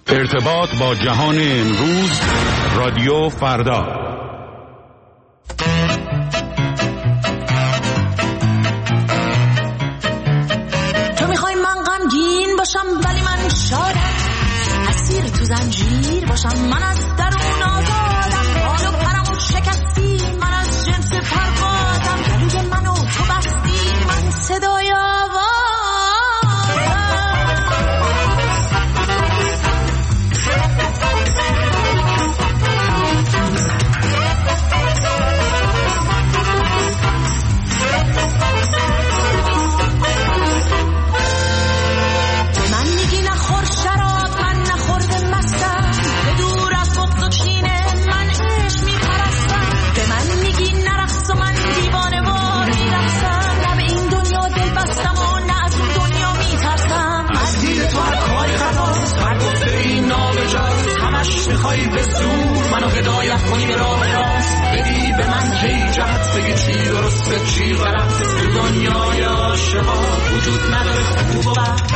ارتباط با جهان امروز، رادیو فردا. تو میخوای من غمگین باشم ولی من شادم، اسیر تو زنجیر باشم من از درون آزادم، حال و پرمو شکستی من از جنس پروازم، گلوی منو تو بستی من صدای آوازم. میخوای به زور منو هدایت کنی به راه راست، بدی به من هی جهت، بگی چی درسته چی غلط. تو دنیای عاشقا وجود نداره خوب و بد.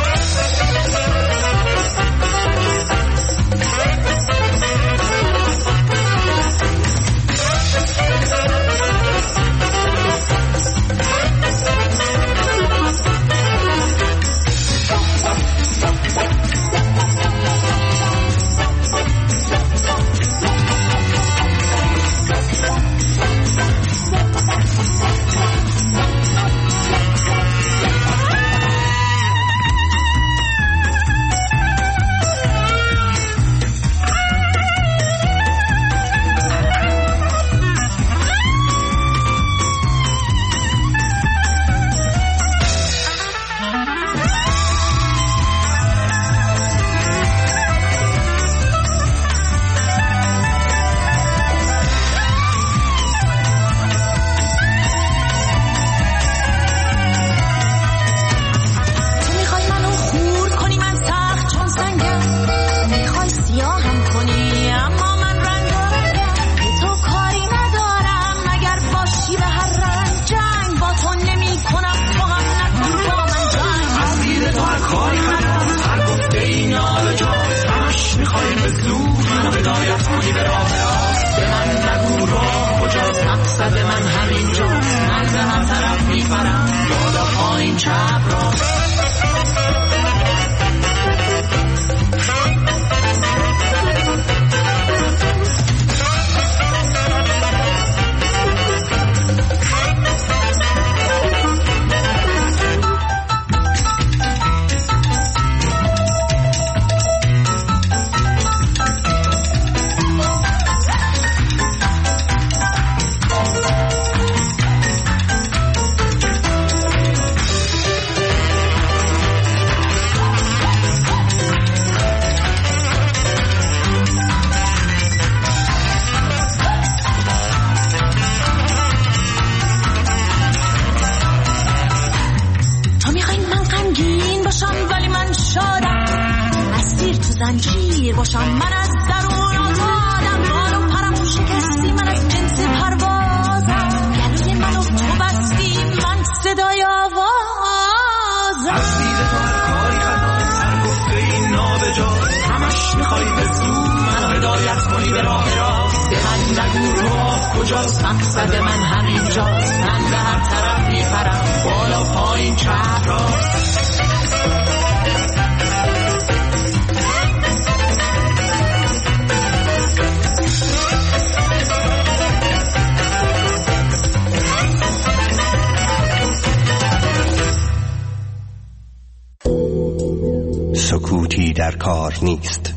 سکوتی در کار نیست.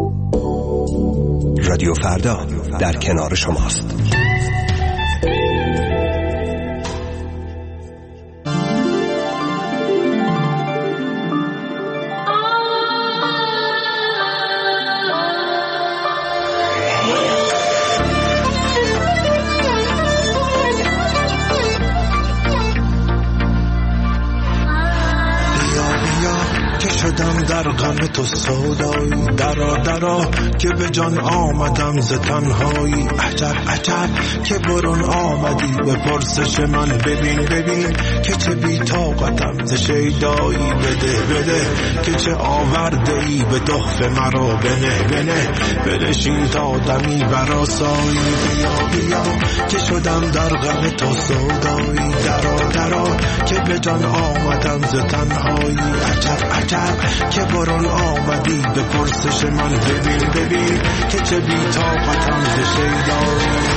رادیو فردا در کنار شماست. شدم در غم تو سودایی، درا درا که به جان آمدم ز تنهایی. عجب عجب که برون آمدی به پرسش من، ببین ببین که چه بی طاقتم ز شیدایی. بده بده که چه آورده ای به تحفه مرا، بنه بنه بنشین تا دمی برآسایی. بیا بیا که شدم در غم تو سودایی، درا درا که به جان آمدم ز تنهایی. عجب عجب که برون آمدی به پرسش من، ببین ببین که چه بی طاقتم ز شیدایی.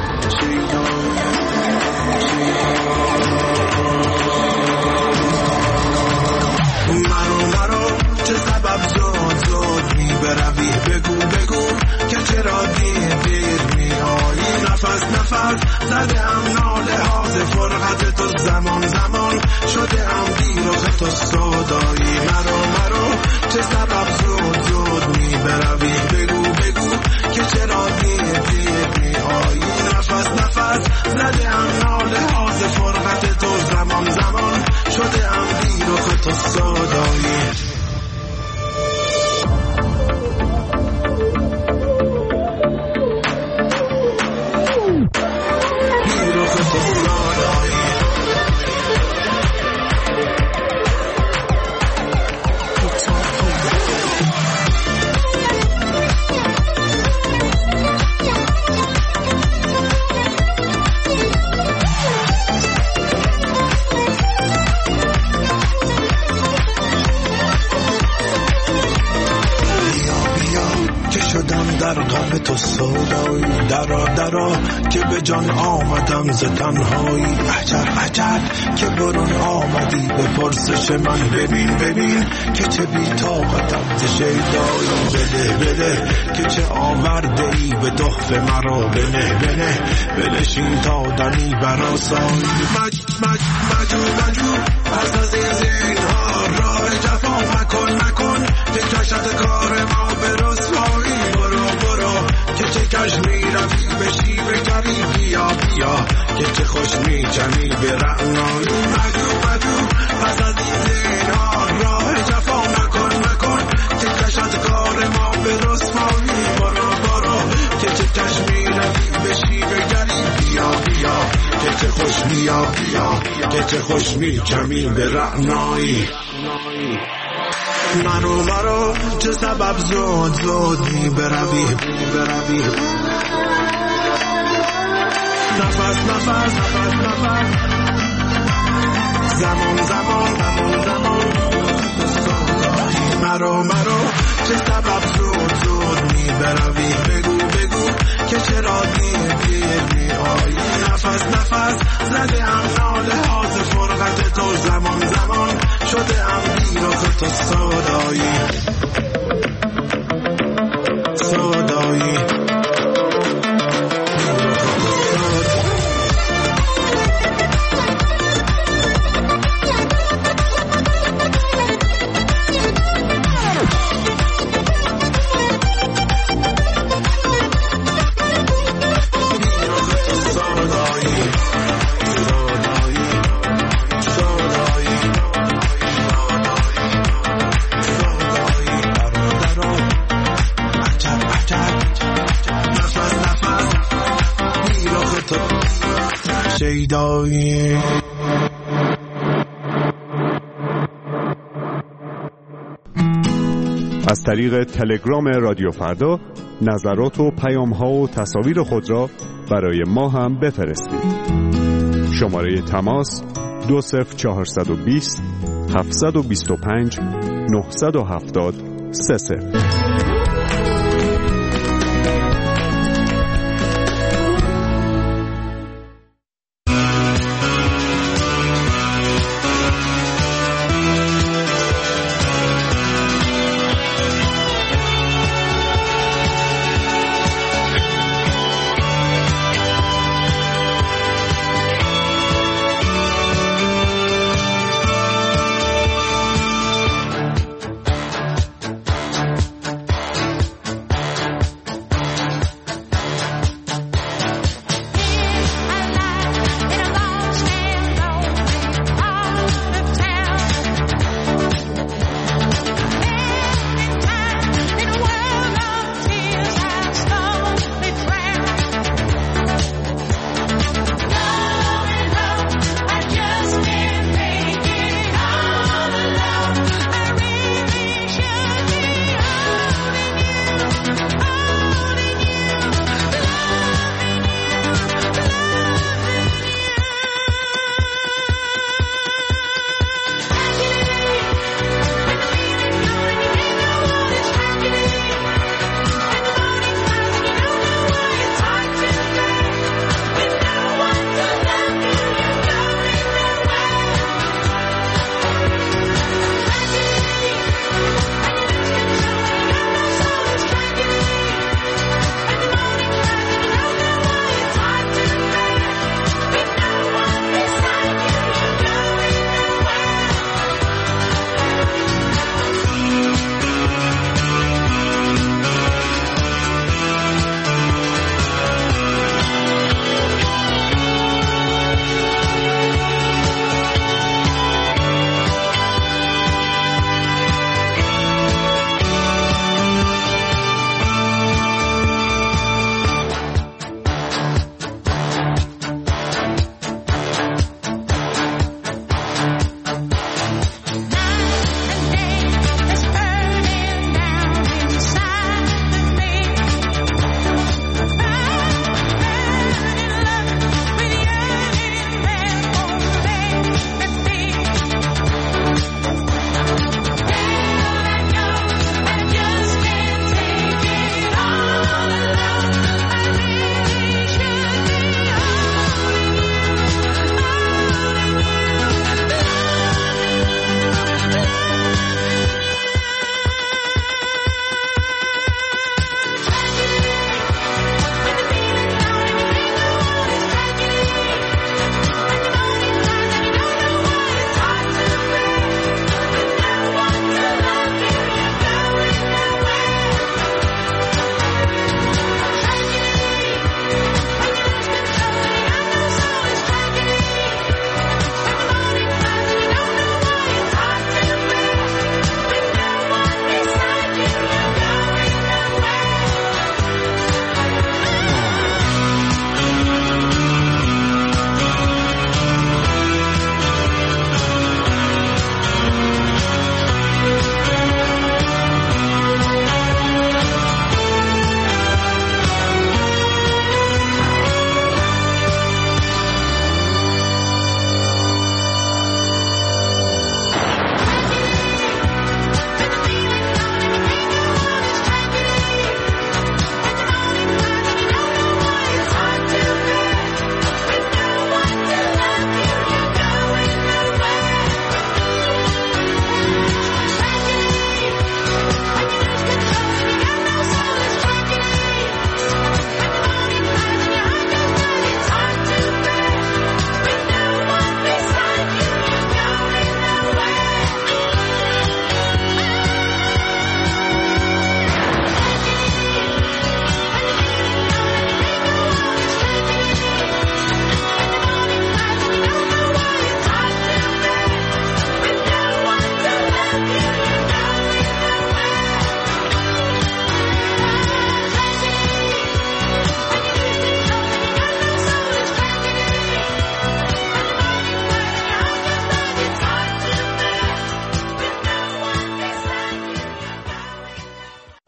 مرو چه سبب زود می بروی، بگو بگو که چرا دیر می آیی. نفس زده هم ناله ها ز فرقت تو، زمان زمان شده هم بیرخ تو سودایی. مرو چه سبب زود می بروی، بگو بگو که چرا دیر می آیی. نفس زده هم ناله ها ز فرقت تو، زمان زمان شده هم بیرخ تو سودایی. در غم تو سودایی، درا که به جان آمدم ز تنهایی. عجب عجب که برون آمدی به پرسش من، ببین ببین که چه بی طاقتم ز شیدایی. بده بده که چه آورده ای به تحفه مرا، بنه بنه بنشین تا دمی برآسایی. مجو از این زینهار راه جفا مکن که کشد کار ما به رسوایی. که چه کش می روی بشی بگری، بیا که چه خوش می چمی به رعنایی. مجو پس از این زینهار راه جفا مکن که کشد کار ما به رسوایی. برو که چه کش می روی بشی بگری، بیا که چه خوش که چه خوش می چمی به رعنایی. مرو چه سبب زود می بروی، نفس زمان مرو چه سبب زود می بروی، بگو که چرا دیر می آیی. نفس زده هم ناله ها ز فرقت تو، زمان شده هم بیرخ تو سودایی. شیدایی. از طریق تلگرام رادیو فردا نظرات و پیام‌ها و تصاویر خود را برای ما هم بفرستید. شماره تماس 20420 725 970 30.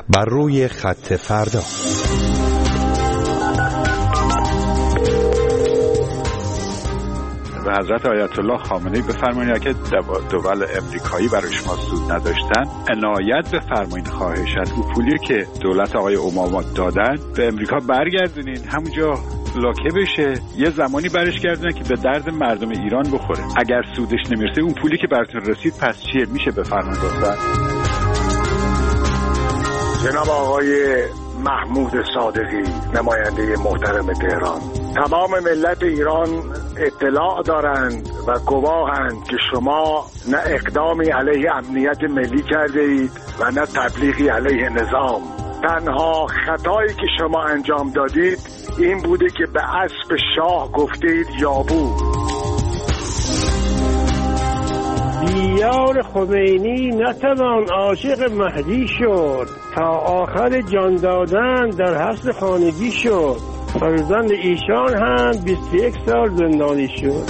بر روی خط فردا. و حضرت آیت الله خامنه‌ای بفرمایید که دول امریکایی برای شما سود نداشتن عنایت بفرمایید، خواهشاً اون پولی که دولت آقای اوباما دادن به امریکا برگردونین، همونجا لاکه بشه، یه زمانی برش گردونن که به درد مردم ایران بخوره. اگر سودش نمیرسه اون پولی که براتون رسید پس چیه؟ میشه بفرمایید لطفاً. جناب آقای محمود صادقی، نماینده محترم تهران، تمام ملت ایران اطلاع دارند و گواهند که شما نه اقدامی علیه امنیت ملی کرده اید و نه تبلیغی علیه نظام. تنها خطایی که شما انجام دادید این بوده که به اسب شاه گفتید یابو. دیار خمینی نتوان عاشق مهدی شد، تا آخر جان دادن در حبس خانگی شد. فرزند ایشان هم 21 سال زندانی شد.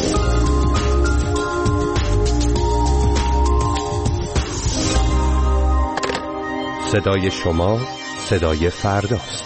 صدای شما صدای فرداست.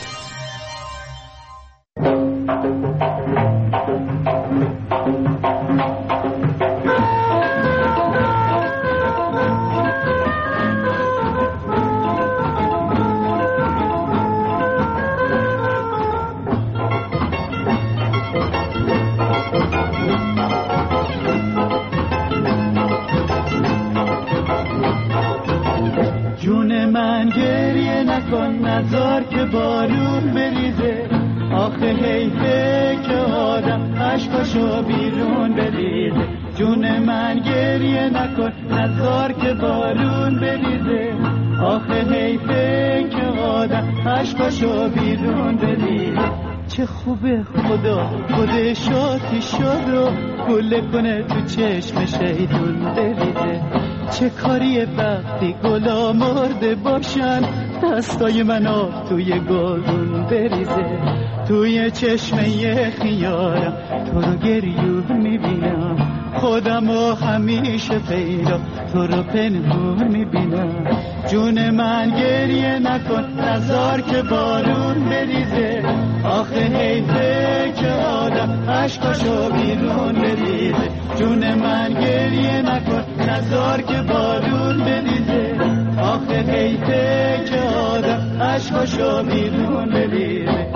نزار که بارون بریزه، آخه حیفه که آدم عشقاشو بیرون بریزه. جون من گریه نکن، نزار که بارون بریزه، آخه حیفه که آدم عشقاشو بیرون بریزه. چه خوبه خدا خودش آتی شد و گله کنه تو چشم شیطون بریزه. چه کاریه وقتی گلا مرده باشن، دستای من آب توی گلدون بریزه. توی چشمه خیارم تو رو گریون میبینم، خودم رو همیشه پیدا تو رو پنهون میبینم. جون من گریه نکن، نزار که بارون بریزه، آخه حیفه که آدم عشقاشو بیرون بریزه. جون من گریه نکن، نزار که بارون بریزه، آخه حیفه که آدم عشقاشو بیرون بریزه.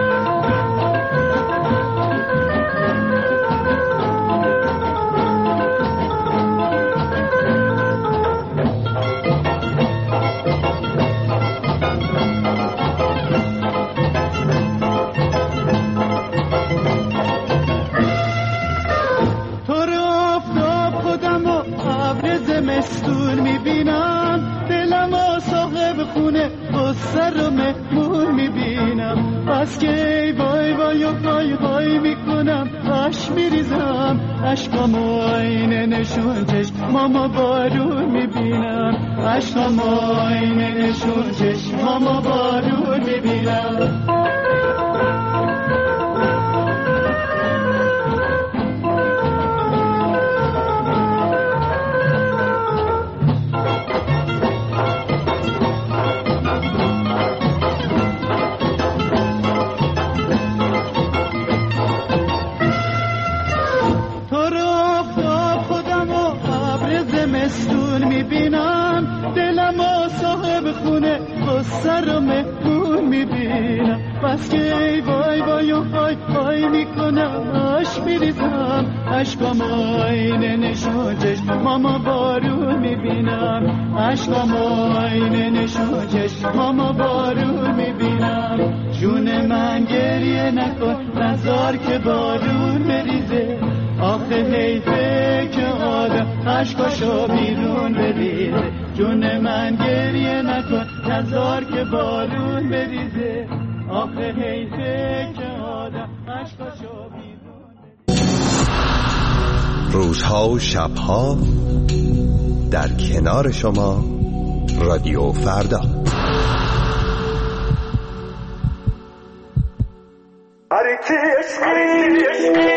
مستور میبینم، دلم و صاحب خونه سر و مهمون میبینم. بس که ای وای وای و وای وای میکنم، اش میریزم، عشقم و آینه نشون چشمام بارون میبینم. عشقم و آینه نشون چشمام بارون میبینم. سر و مهمون میبینم. بس که ای وای وای و وای وای میکنم، اش میریزم، عشقم آینه نشون چشمام بارون میبینم. عشقم آینه نشون چشمام بارون میبینم. جون من گریه نکن، نزار که بارون بریزه، آخه حیفه که آدم عشقاشو بیرون بریزه. جون من گریه نکن، نزار که بارون بریزه، آخه حیفه که آدم عشقاشو بیرون بریزه. روزها و شبها در کنار شما رادیو فردا. هر کی عشقی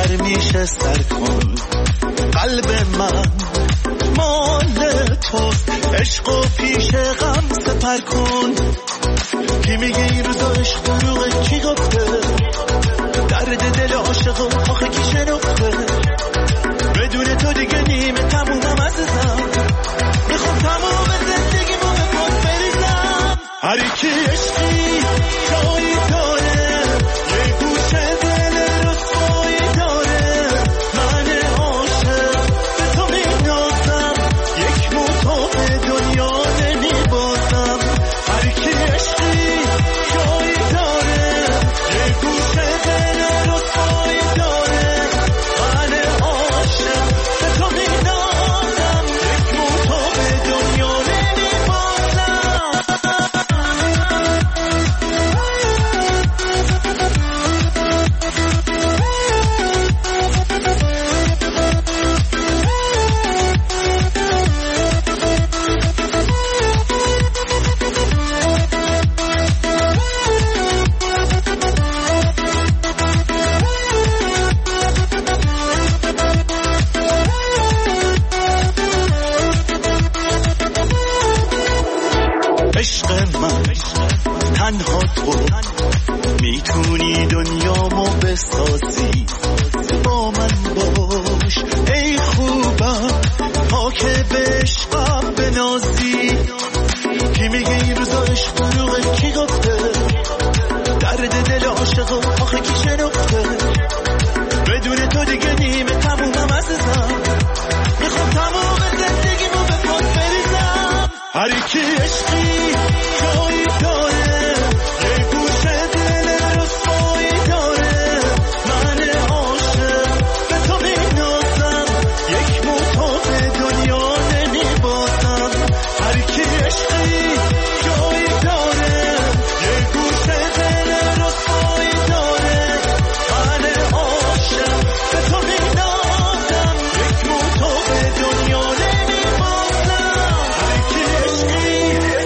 گر میشه سر کن. قلب من مال توست، عشق و پیش غم سپر کن. کی میگه این روزا عشق دروغه؟ کی گفته؟ درد دل عاشق آخه کی شنفته؟ بدون تو دیگه نیمه تمومم عزیزم، میخوام تموم زندگیمو به پات بریزم. هر کی عشقی جایی داره، یه گوشه دل رسوایی داره. من عاشق به تو مینازم، یک موتا به دنیا نمیبازم. هر کی عشقی جایی داره، یه گوشه دل رسوایی داره. من عاشق به تو مینازم، یک موتا به دنیا نمیبازم. عشق من تنها تو میتونی دنیامو بسازی. با من باش ای خوبم تا که به عشقم بنازی. کی میگه این روزا عشق دروغه؟ کی گفته؟ درد دل عاشق آخه کی شنفته؟ بدون تو دیگه نیمه تمومم عزیزم، میخوام تموم زندگیمو به پات بریزم. هر کی عشقی جایی داره، یه گوشه دل رسوایی داره. من عاشق به تو مینازم، یک موتا به دنیا نمیبازم. هر کی عشقی جایی داره، یه گوشه دل رسوایی داره. من عاشق به تو مینازم، یک موتا به دنیا نمیبازم. هر کی عشقی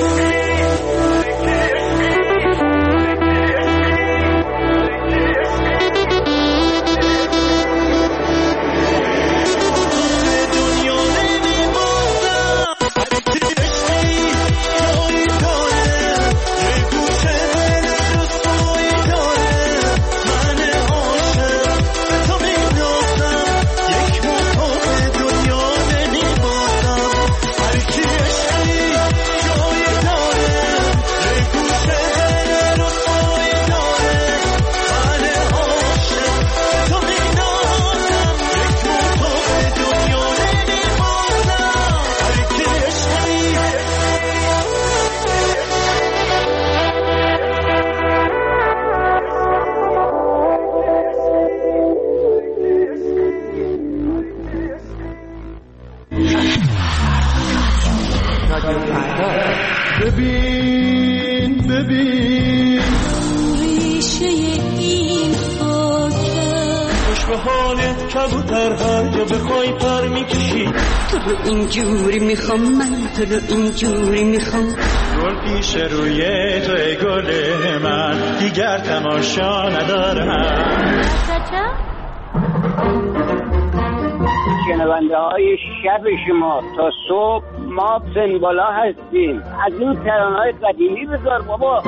ببین ریشه این خاکه، خوش به حالت کبوتر هر جا بخوای پر میکشی. تو رو اینجوری میخوام، من تو رو اینجوری میخوام. گل پیش روی تو ای گل من، دیگر تماشا ندارم. شنونده های شب شما تا صبح ما سنبالا هستیم. از این ترانه‌های قدیمی بذار بابا.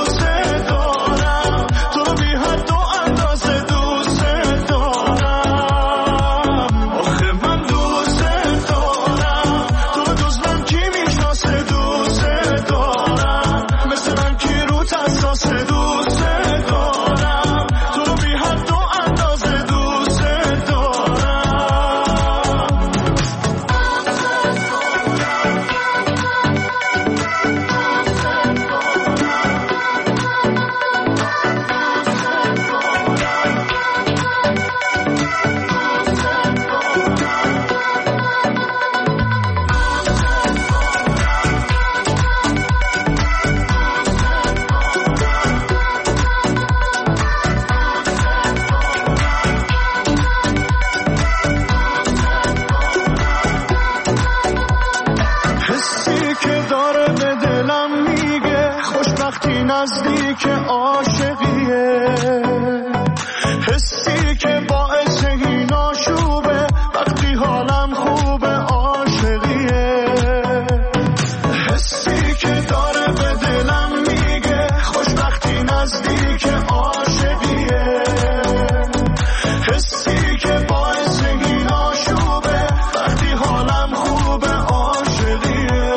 دوست دارم نزدیک عاشقیه، حسی که باعث این آشوبه، وقتی حالم خوبه عاشقیه، حسی که داره به دلم میگه خوشبختی نزدیک عاشقیه، حسی که باعث این آشوبه، وقتی حالم خوبه عاشقیه.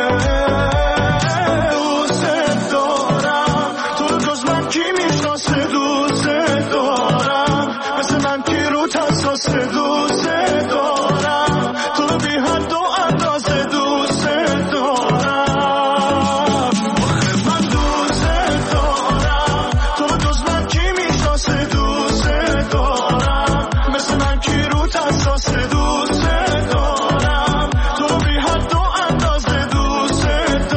دوست دارم تو رو جز من کی میشناسه، دوست دارم مثل من کی رو تساس، دوست دارم تو رو بی حد و اندازه، دوست دارم من دوست دارم تو رو جز من کی میشناسه، دوست دارم مثل من کی رو تساس، دوست دارم تو رو بی حد و اندازه، دوست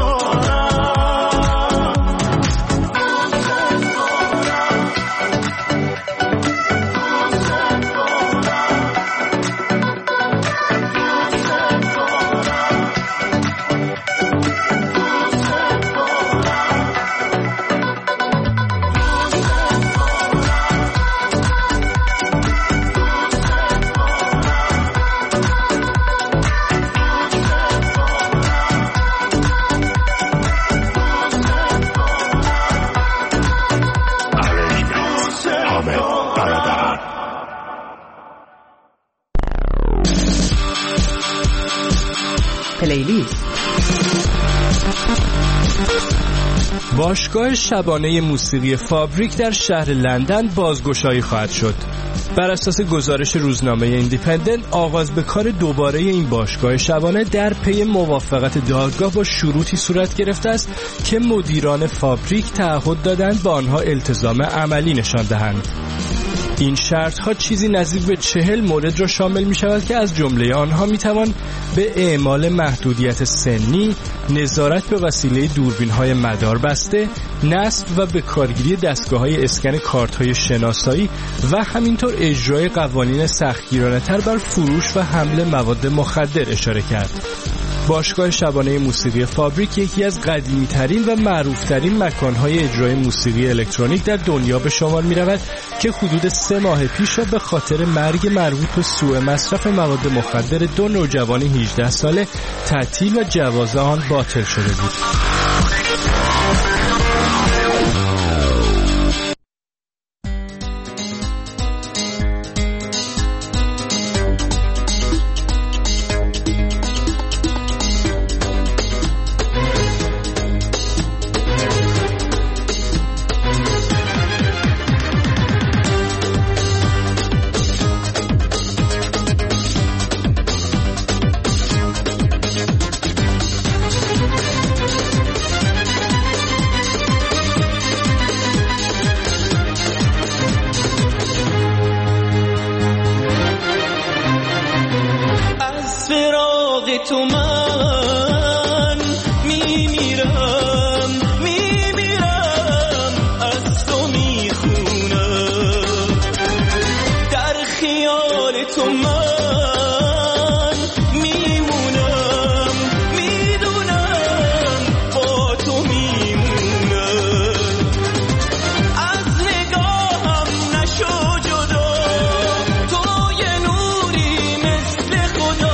پلیلیست. باشگاه شبانه موسیقی فابریک در شهر لندن بازگشایی خواهد شد. بر اساس گزارش روزنامه ایندیپندنت، آغاز به کار دوباره این باشگاه شبانه در پی موافقت دادگاه با شروطی صورت گرفته است که مدیران فابریک تعهد دادند با آنها التزام عملی نشان دهند. این شرط‌ها چیزی نزدیک به 40 مورد را شامل می‌شود که از جمله آنها می‌توان به اعمال محدودیت سنی، نظارت به وسیله دوربین‌های مداربسته، نصب و به کارگیری دستگاه‌های اسکن کارت‌های شناسایی و همینطور اجرای قوانین سختگیرانه‌تر بر فروش و حمل مواد مخدر اشاره کرد. باشگاه شبانه موسیقی فابریک یکی از قدیمی‌ترین و معروف‌ترین مکان‌های اجرای موسیقی الکترونیک در دنیا به شمار می‌رود که حدود 3 ماه پیش را به خاطر مرگ مربوط به سوء مصرف مواد مخدر 2 نوجوان 18 ساله تعطیل و جواز آن باطل شده بود. تو من میمیرم از تو میخونم، در خیال تو من میمونم، میدونم با تو میمونم، از نگاهم نشو جدا، تو یه نوری مثل خدا،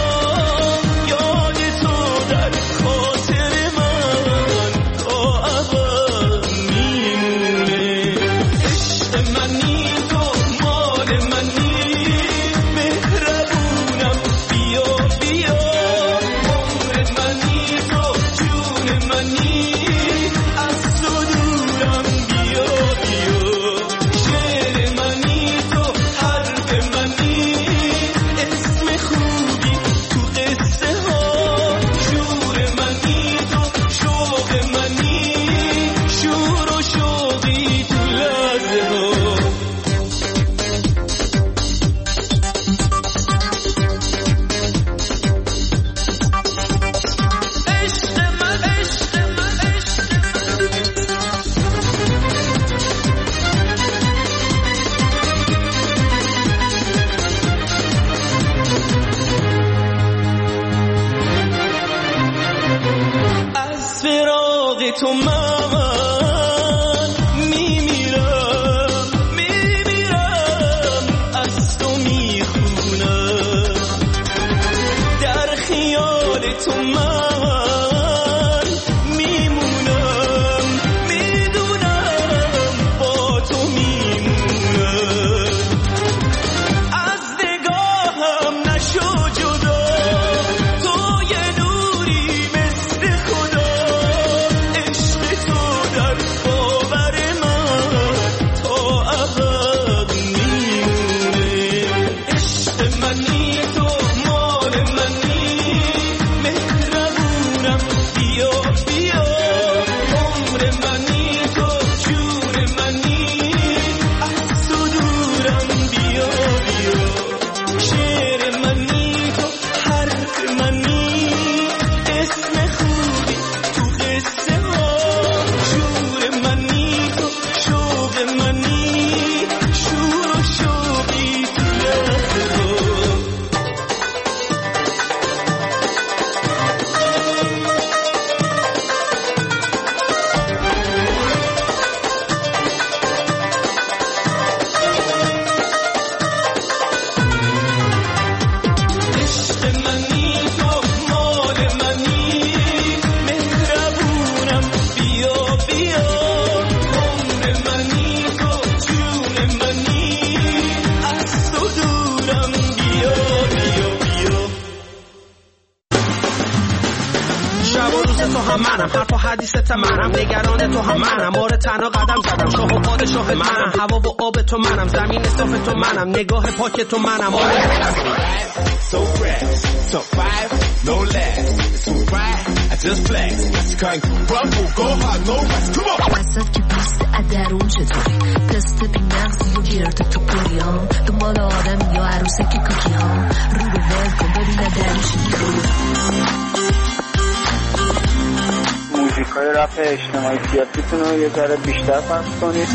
تو من تو من میمونم، میدونم با تو میمونم. از نگاهم نشو جدا، تو یه نوری مثل خدا. عشق تو در باور من تا ابد میمونه. عشق منی تو، مال منی، مهربونم بیا بیا. عمر منی تو، جون منی، از تو دورم بیا بیا. شعر منی تو، حرف منی، اسم خوبی تو قصه ها. شور منی تو، شوق منی، شور و شوقی تو لحظه ها. عشق منی تو، مال منی، مهربونم بیا بیا. عمر منی تو، جون منی، از تو دورم بیا بیا بیا. شب و روز تو هم منم، حرف و حدیثت منم، نگران تو هم منم، آره تنها قدم زدم، شاه و پادشاه منم، هوا و آب تو منم، زمین صاف تو منم، نگاه پاک تو منم. So fresh, so five, no less. So right, I just flex. I can't rumble, go hard, no rest. Come on. وسط که پست درون چطوری؟ تست بی مغزی و گرد تو پوری ها. دنبال آدم یا عروسک کوکی ها. رو به ول کن ببینه درش موزیکای رپ اجتماعی سیاسیتون رو یه ذره بیشتر پخش کنید.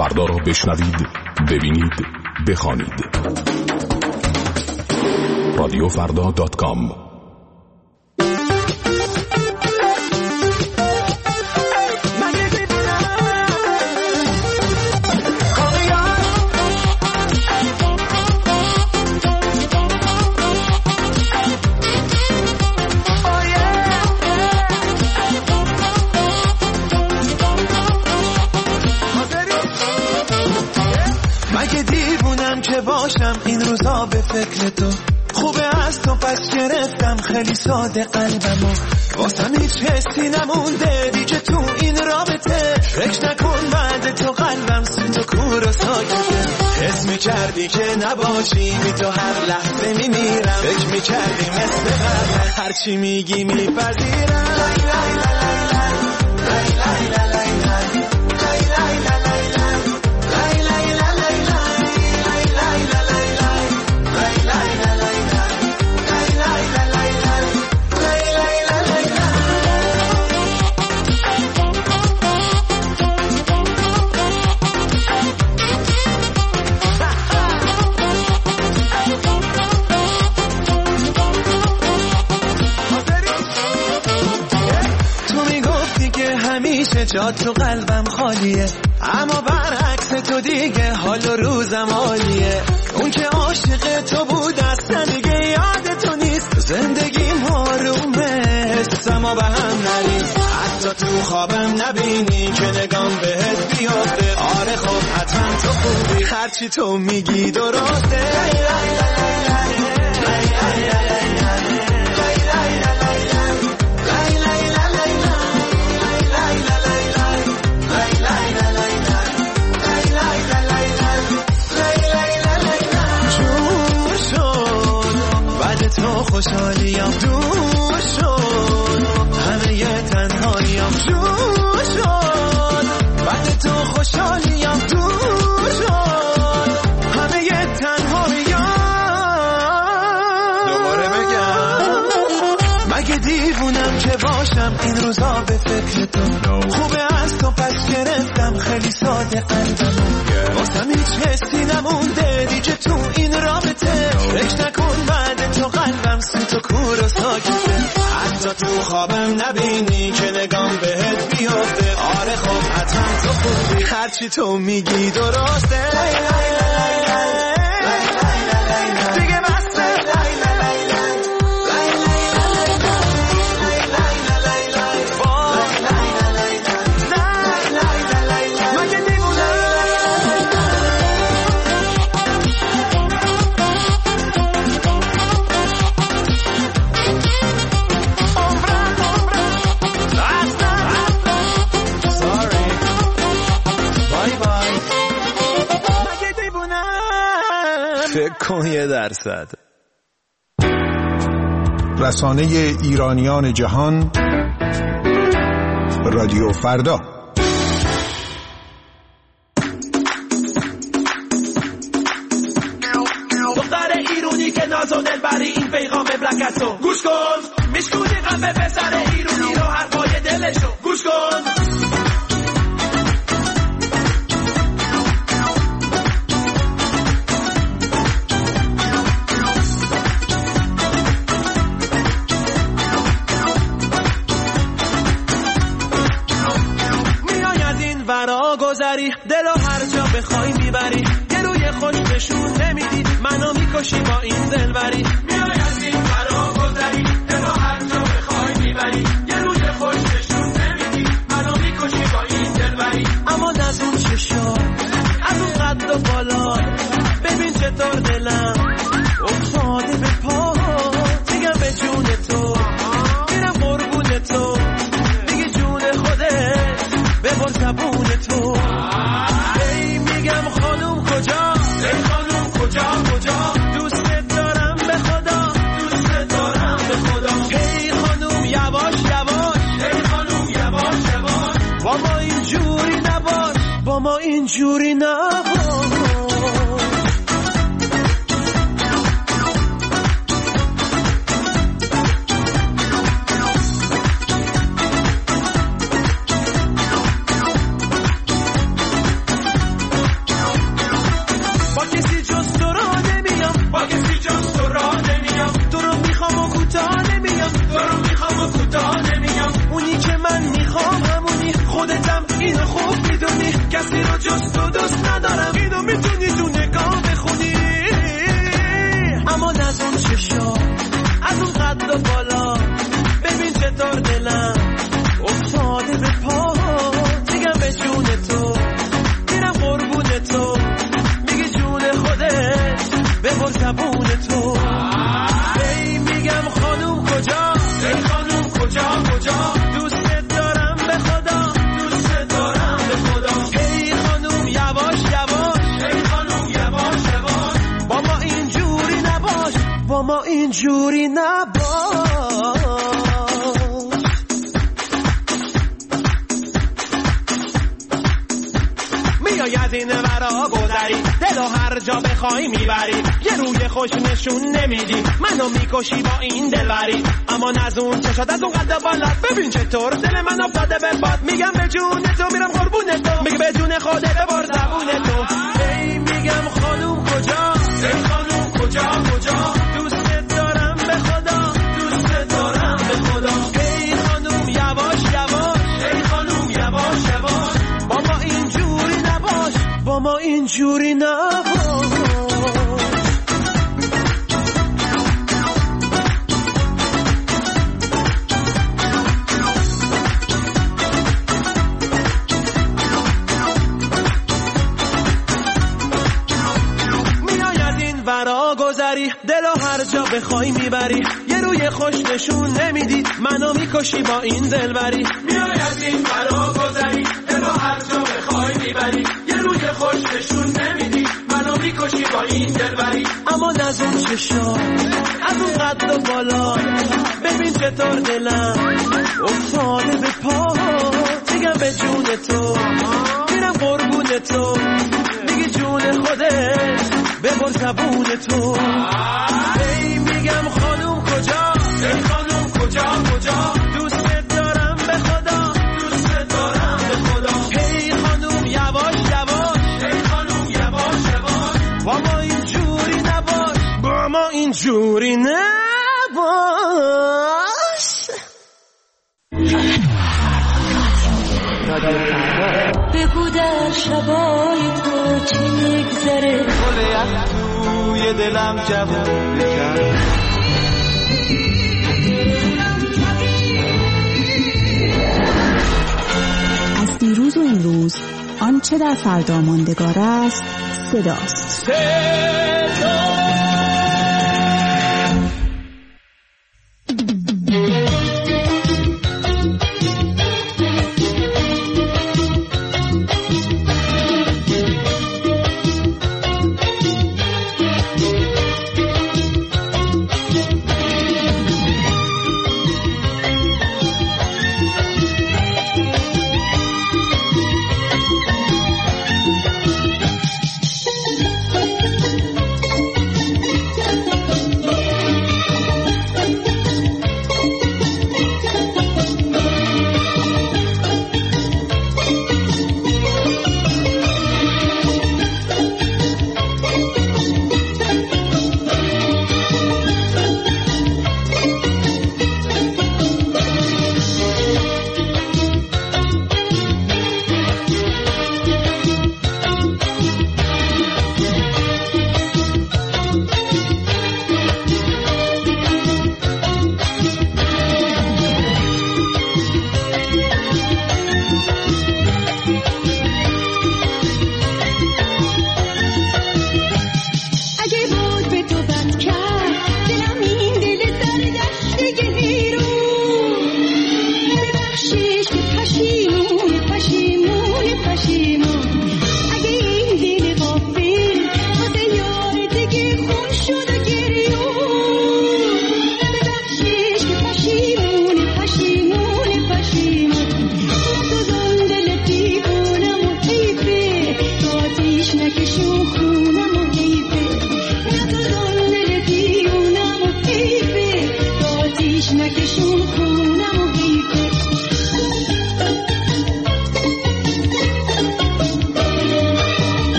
فردا را بشنوید، ببینید، بخوانید. رادیوفردا.com. باشم این روزا به فکر تو، خوبه از تو پس گرفتم خیلی ساده قلبمو، واسم هیچ حسی نمونده دیگه تو این رابطه، فکر نکن بعد تو قلبم سوت و کور و ساکته، حس میکردی که نباشی بی تو هر لحظه میمیرم، فکر میکردی مثل قبل هرچی میگی میپذیرم. جا تو قلبم خالیه، اما برعکس تو دیگه حال و روزم عالیه، اون که عاشق تو بود اصلا دیگه یاد تو نیست، زندگیم آرومه حسما به هم نریز، حتی تو خوابم نبینی که نگام بهت بیافته، آره خب حتما تو خوبی هرچی تو میگی درسته. خوشحالیم دور شد، همه یه تنهاییم جور شد، بعد تو خوشحالیم دور شد، همه یه تنهاییم. دوباره بگم مگه دیوونم که باشم این روزا به فکر تو، خوبه از تو پس گرفتم خیلی ساده قلبم، واسم هیچ حسی نمونده دیگه تو این رابطه، فکر نکن بعد تو قلبم سوت و کور و ساکته، حتی تو خوابم نبینی که نگام بهت بیافته، آره خب حتما تو خوبی هرچی تو میگی درسته. دیگه بسته فکر کن 1%. رسانه ایرانیان جهان، رادیو فردا. دختر ایرونی که ناز و دلبری این پیغام مملکتو گوش کن، میشکونی غم پسر ایرونی رو حرفای دلشو گوش کن. دلو هر جا بخوای میبری، یه روی خوش بهشون نمیدی، منو میکشی با این دلبری، میای از این فرا گذری، دلو هر جا بخوای میبری، یه روی خوش بهشون نمیدی، منو میکشی با این دلبری، اما از اون ششا از اون قد و بالا ببین چطور دلم افتاده به پا، میگم به جون تو میرم قربون تو، میگه جون خودت ببر زبون تو، میگم خانوم کجا، ای خانوم کجا کجا، دوست دارم به خدا، دوست دارم به خدا، ای خانوم یواش یواش، ای خانوم یواش یواش، با ما اینجوری نباش، با ما اینجوری نباش. جز تو دوست ندارم، اینو میتونی تو نگاه بخونی. اما از اون چشا، از اون قد و بالا، ببین چطور دلم افتاده به پا. میگم به جون تو، میرم قربون تو، میگی جون خودت ببر زبون تو. ای میگم خانوم کجا، ای خانوم کجا کجا، دوست دارم به خدا، دوست دارم به خدا. ای خانوم یواش یواش، ای خانوم یواش یواش، با ما اینجوری نباش، با ما اینجوری نباش. میاید این ورا گذری، دلو هر جا بخوای میبری، یه روی خوش نشون نمیدی، منو میکشی با این دلبری. اما نزون چشات از اون قد بالات، ببین چطور دل من افتاده به باد. میگم به جون تو، میرم قربون تو، میگه به جون خوده ببر زبون تو. ای میگم خانوم کجا، ای خانوم کجا کجا، دوست دارم به خدا، دوست دارم به خدا. ای خانوم یواش یواش، ای خانوم یواش یواش، با ما اینجوری نباش، با ما اینجوری نباش. دلو هر جا بخوای میبری، یه روی خوش نشون نمیدی، منو میکشی با این دلبری. میای از این برا گذری، دلو هر جا بخوای میبری، یه روی خوش نشون نمیدی، منو میکشی با این دلبری. اما نزون چشا، از اون قد و بالا، ببین چطور دلم افتاده به پا. میگم به جون تو، میرم قربون تو، میگی جون خودت ببر زبون تو. ای میگم خانوم کجا، ای خانوم کجا کجا، دوست دارم به خدا، دوست دارم به خدا. ای خانوم یواش یواش، ای خانوم یواش یواش، با ما اینجوری نباش، با ما اینجوری نباش. بگو در شبای تو چی میگذره، توی دلم جوون بکن. از دیروز و امروز آنچه در فردا ماندگار است صداست.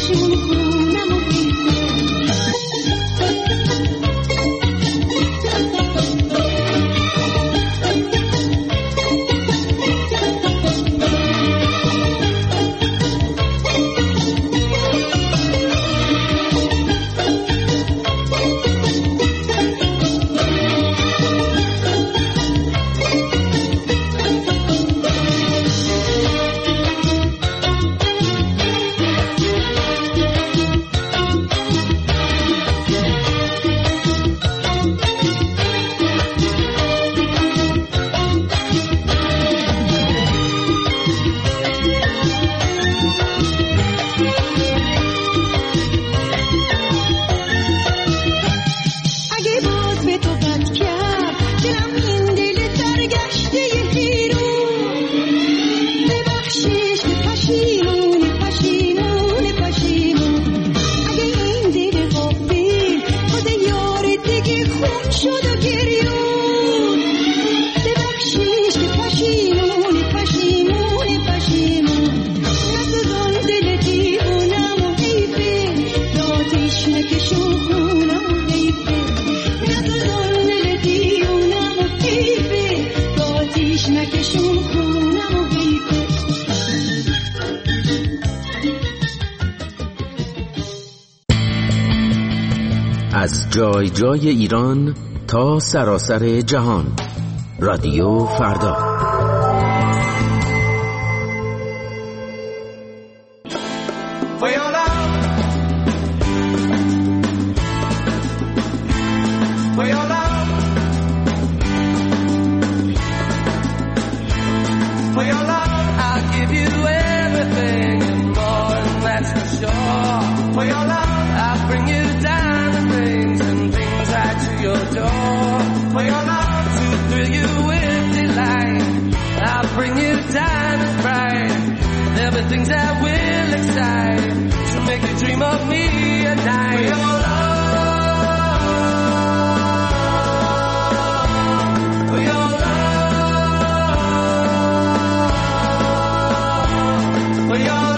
از جای جای ایران تا سراسر جهان، رادیو فردا. Things that will excite to make you dream of me at night. For your love, for your love, for your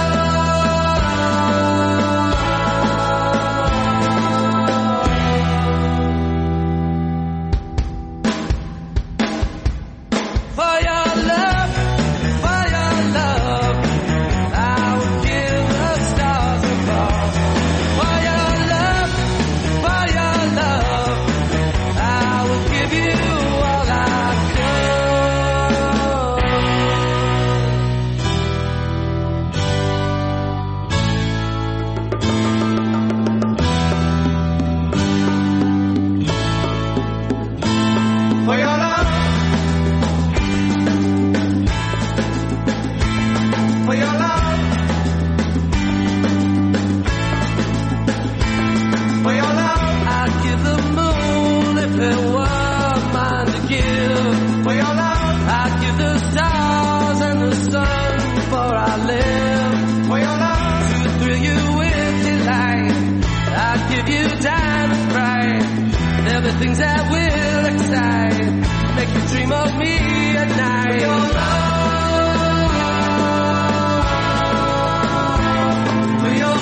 things that will excite, make you dream of me at night. For your love, for your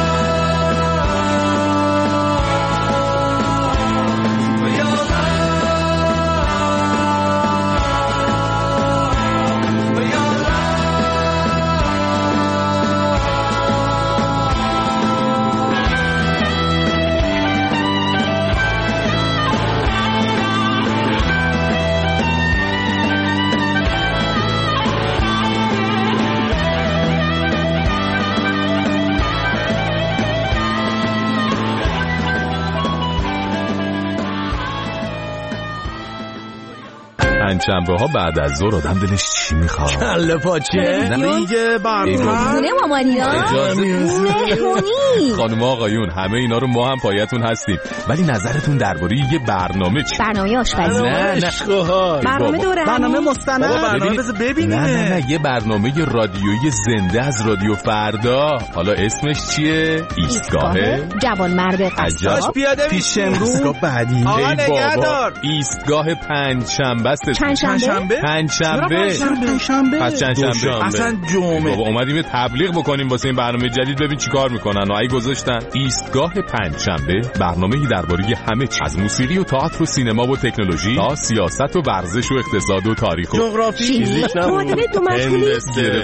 love, for your love, for your پنجشنبه ها بعد از ظهر آدم دلش چی میخواد؟ کله پاچه دیگه برنامه مامانیا مهمونی. خانم آقایون همه اینا رو ما هم پایتون هستیم، ولی نظرتون درباره یه برنامه چی؟ برنامه آشپزی. نه برنامه دوره، برنامه مستند، برنامه ببینیم. نه یه برنامه رادیویی زنده از رادیو فردا. حالا اسمش چیه؟ ایستگاه جوانمرد قصاب. پیاده میشه امروز بعدی. آقا نگهدار. ایستگاه پنجشنبه است. پنجشنبه؟ پنجشنبه پس چند شنبه؟ اصلا جمعه. بابا اومدیم یه تبلیغ بکنیم واسه این برنامه جدید، ببین چیکار میکنن. و ای گذاشتن ایستگاه پنجشنبه، برنامه‌ای درباره همه چیز از موسیقی و تئاتر و سینما و تکنولوژی تا سیاست و ورزش و اقتصاد و تاریخ و جغرافی، معادله دو مشغولی،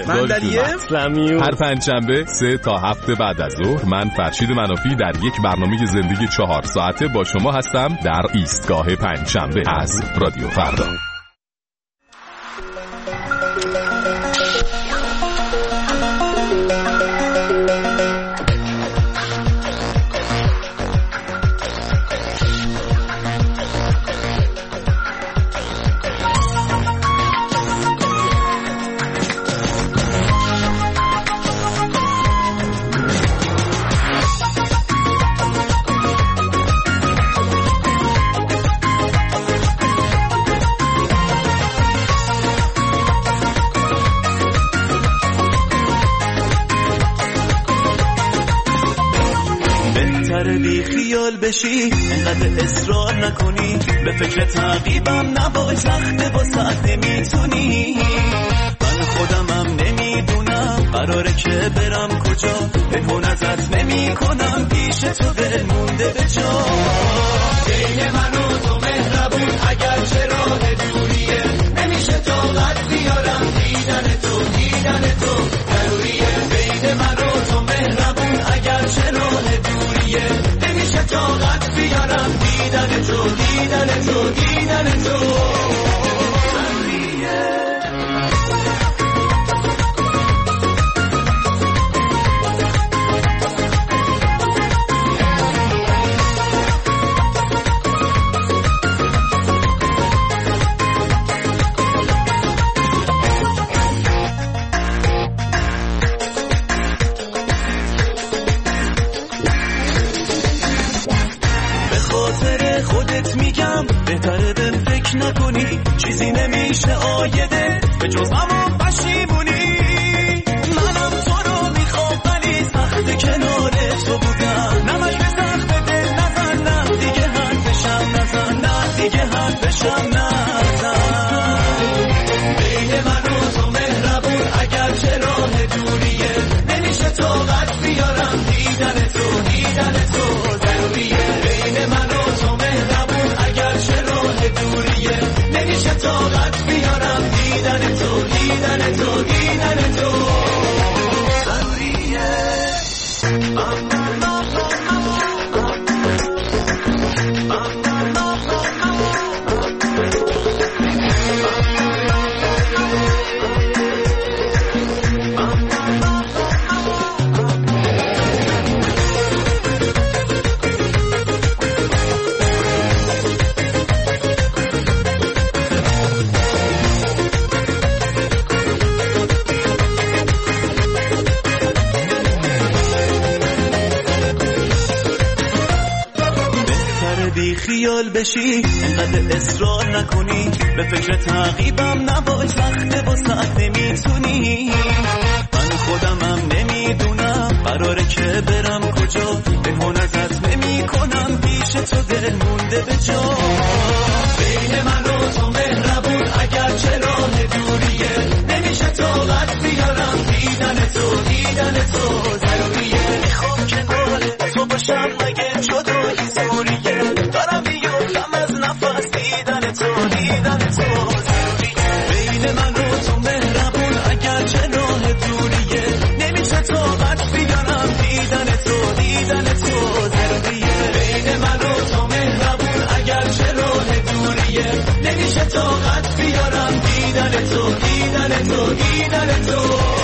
هر پنجشنبه 3 تا 7 بعد از ظهر من فرشید منافی در یک برنامه زندگی 4 ساعته با شما هستم در ایستگاه پنجشنبه از رادیو فردا. بی خیال بشی، اینقدر اصرار نکنی، به فکر تعقیبم نبای، تخت با ساعت نمیتونی. من خودمم نمیدونم قراره که برم کجا، پنهون ازت نمی کنم، پیش تو دل مونده به جا. بین من و تو مهربون، اگر چه راه دوریه، نمیشه طاقت بیارم، دیدن تو ضروریه. بین من و تو مهربون، اگر چه راه دوریه، نمیشه طاقت بیارم، دیدن تو ضروریه. بهتره دل فکر نکنی، چیزی نمیشه آیده به جز اما پشیمونی. منم تو رو میخوام ولی سخت کنار تو بودم، نمش به سخت دل نزن، نه دیگه حرفشم نزن، نه دیگه حرفشم نزن. بین من و تو مهربون، اگر چه راه دوریه، نمیشه طاقت بیارم، دیدن تو ضروریه. بین من و تو مهربون، اگر چه راه دوریه، نمیشه طاقت بیارم، دیدن تو ضروریه. خیال بشی، اینقدر اصرار نکنی، به فکر تعقیبم نباش، وقت با ساعت نمیتونی. من خودمم نمیدونم قراره که برم کجا، پنهون ازت نمی کنم، پیش تو دل مونده به جا. بین من و تو مهربون، اگر چه راه دوریه، نمیشه طاقت بیارم، دیدن تو ضروریه. میخوام کنار تو باشم، مگه جدایی زوریه، دارم بیفتم از نفس، دیدن تو ضروریه. بین من و تو مهربون، اگر چه راه دوریه، نمیشه طاقت بیارم، دیدن تو ضروریه. بین من و تو مهربون، اگر چه راه دوریه، نمیشه طاقت بیارم، دیدن تو